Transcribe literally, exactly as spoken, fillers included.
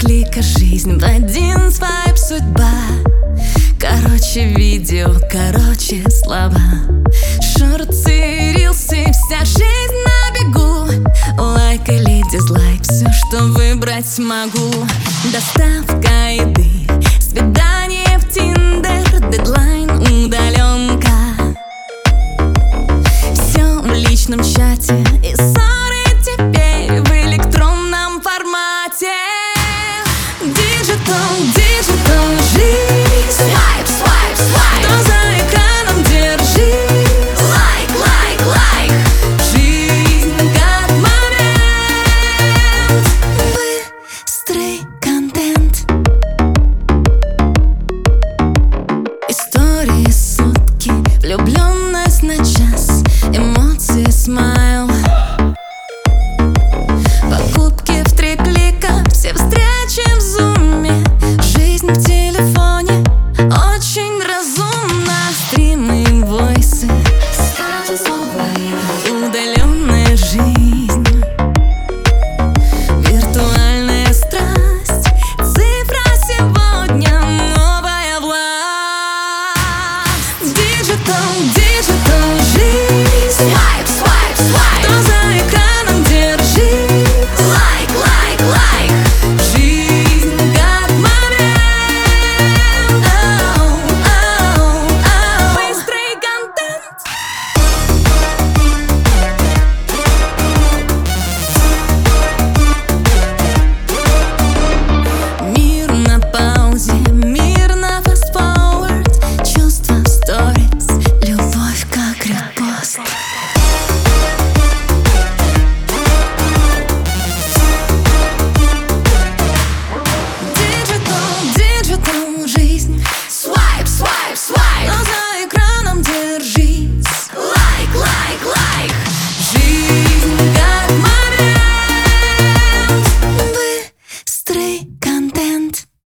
клика жизнь, в один свайп судьба. Короче видео, короче слова. Шорты, рилсы, вся жизнь на бегу. Лайк или дизлайк, все, что выбрать могу. Доставка еды, свидание в Тиндер, дедлайн, удаленка. Все в личном чате и